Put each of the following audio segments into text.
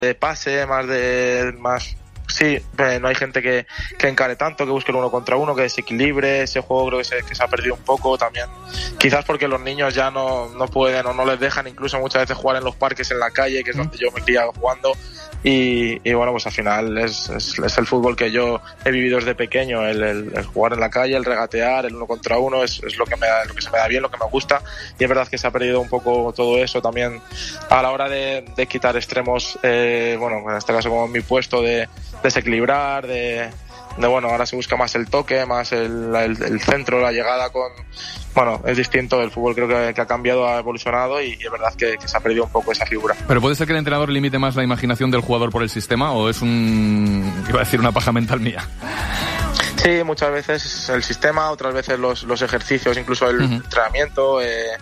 de pase, sí, no hay gente que encare tanto, que busque el 1 contra 1, que desequilibre. Ese juego creo que se ha perdido un poco también, quizás porque los niños ya no pueden o no les dejan incluso muchas veces jugar en los parques, en la calle, que es donde yo me criaba jugando. Y bueno, pues al final es el fútbol que yo he vivido desde pequeño, el jugar en la calle, el regatear, el 1 contra 1, es lo que se me da bien, lo que me gusta. Y es verdad que se ha perdido un poco todo eso también a la hora de quitar extremos, bueno, en este caso como en mi puesto, de desequilibrar, bueno, ahora se busca más el toque, más el centro, la llegada bueno, es distinto. El fútbol creo que ha cambiado, ha evolucionado y es verdad que se ha perdido un poco esa figura. ¿Pero puede ser que el entrenador limite más la imaginación del jugador por el sistema o es iba a decir una paja mental mía? Sí, muchas veces el sistema, otras veces los ejercicios, incluso el entrenamiento,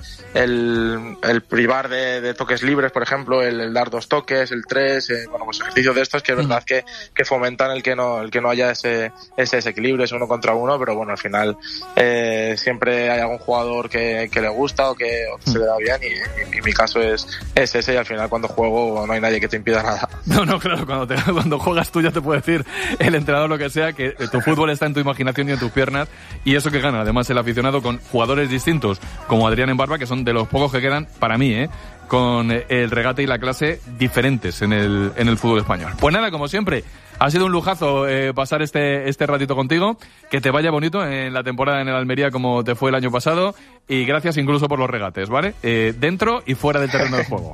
el privar de toques libres, por ejemplo, el dar 2 toques, el 3, bueno, pues ejercicios de estos que es verdad que fomentan el que no haya ese desequilibrio, ese 1 contra 1, pero bueno, al final siempre hay algún jugador que le gusta o que se le da bien y mi caso es ese, y al final cuando juego no hay nadie que te impida nada. No, claro, cuando juegas tú ya te puede decir el entrenador lo que sea, que tu fútbol está en tu imaginación y en tus piernas, y eso que gana además el aficionado con jugadores distintos como Adrián Embarba, que son de los pocos que quedan para mí, con el regate y la clase diferentes en el fútbol español. Pues nada, como siempre, ha sido un lujazo pasar este ratito contigo, que te vaya bonito en la temporada en el Almería como te fue el año pasado, y gracias incluso por los regates, ¿vale? Dentro y fuera del terreno de juego.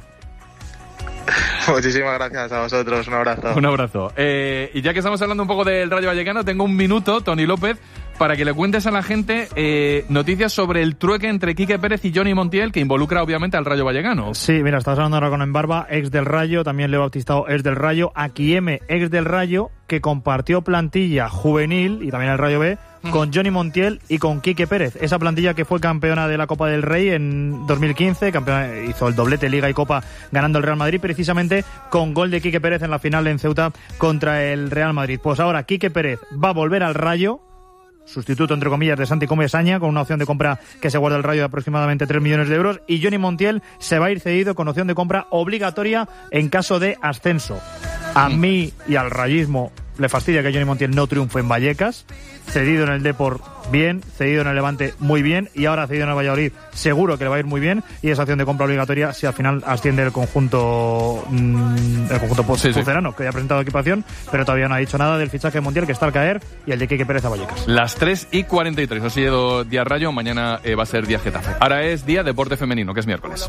Muchísimas gracias a vosotros, un abrazo. Un abrazo. Y ya que estamos hablando un poco del Rayo Vallecano, tengo un minuto, Tony López, para que le cuentes a la gente noticias sobre el trueque entre Quique Pérez y Johnny Montiel, que involucra obviamente al Rayo Vallecano. Sí, mira, estás hablando ahora con Embarba, ex del Rayo, también Leo Bautistao, ex del Rayo, Akieme, ex del Rayo, que compartió plantilla juvenil y también el Rayo B con Johnny Montiel y con Quique Pérez. Esa plantilla que fue campeona de la Copa del Rey en 2015, hizo el doblete Liga y Copa ganando el Real Madrid, precisamente con gol de Quique Pérez en la final en Ceuta contra el Real Madrid. Pues ahora Quique Pérez va a volver al Rayo, sustituto entre comillas de Santi Comesaña, con una opción de compra que se guarda el Rayo de aproximadamente 3 millones de euros, y Johnny Montiel se va a ir cedido con opción de compra obligatoria en caso de ascenso. A mí y al rayismo le fastidia que Johnny Montiel no triunfe en Vallecas. Cedido en el Depor, bien. Cedido en el Levante, muy bien. Y ahora cedido en el Valladolid, seguro que le va a ir muy bien. Y esa opción de compra obligatoria si al final asciende el conjunto pucerano, que ya ha presentado equipación, pero todavía no ha dicho nada del fichaje de Montiel, que está al caer, y el de Quique Pérez a Vallecas. Las 3:43. Ha sido día Rayo, mañana va a ser día Getafe. Ahora es día Deporte Femenino, que es miércoles.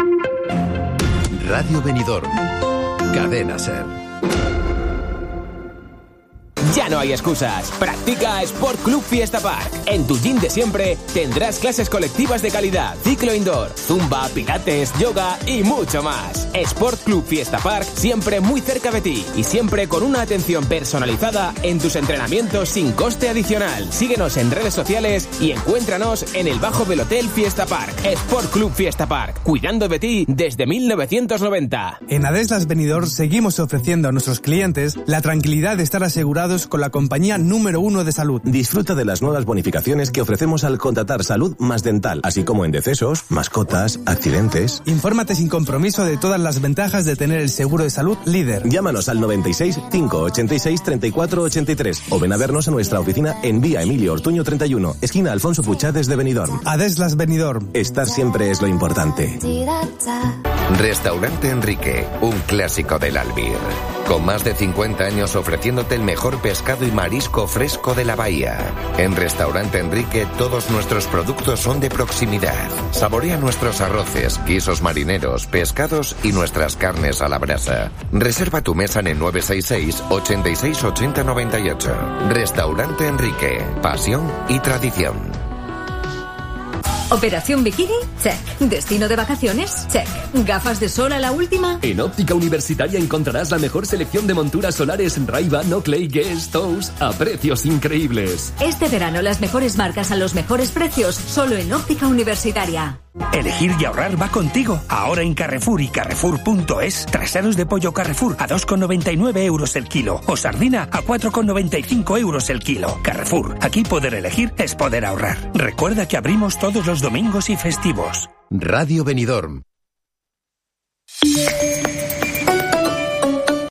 Radio Benidorm, Cadena Ser. Ya no hay excusas. Practica Sport Club Fiesta Park. En tu gym de siempre tendrás clases colectivas de calidad, ciclo indoor, zumba, pilates, yoga y mucho más. Sport Club Fiesta Park, siempre muy cerca de ti y siempre con una atención personalizada en tus entrenamientos sin coste adicional. Síguenos en redes sociales y encuéntranos en el bajo del Hotel Fiesta Park. Sport Club Fiesta Park, cuidando de ti desde 1990. En Adeslas Benidorm seguimos ofreciendo a nuestros clientes la tranquilidad de estar asegurados con la compañía número 1 de salud. Disfruta de las nuevas bonificaciones que ofrecemos al contratar salud más dental, así como en decesos, mascotas, accidentes. Infórmate sin compromiso de todas las ventajas de tener el seguro de salud líder. Llámanos al 96 586 34 83 o ven a vernos a nuestra oficina en Vía Emilio Ortuño 31, esquina Alfonso Puchades de Benidorm. Adeslas Benidorm. Estar siempre es lo importante. Restaurante Enrique, un clásico del Albir. Con más de 50 años ofreciéndote el mejor pescado y marisco fresco de la bahía. En Restaurante Enrique todos nuestros productos son de proximidad. Saborea nuestros arroces, guisos marineros, pescados y nuestras carnes a la brasa. Reserva tu mesa en el 966 86 80 98. Restaurante Enrique, pasión y tradición. ¿Operación bikini? Check. ¿Destino de vacaciones? Check. ¿Gafas de sol a la última? En Óptica Universitaria encontrarás la mejor selección de monturas solares Ray-Ban, Oakley, Guess, Toast a precios increíbles. Este verano las mejores marcas a los mejores precios, solo en Óptica Universitaria. Elegir y ahorrar va contigo. Ahora en Carrefour y Carrefour.es, traseros de pollo Carrefour a 2,99 euros el kilo o sardina a 4,95 euros el kilo. Carrefour, aquí poder elegir es poder ahorrar. Recuerda que abrimos todos los domingos y festivos. Radio Benidorm.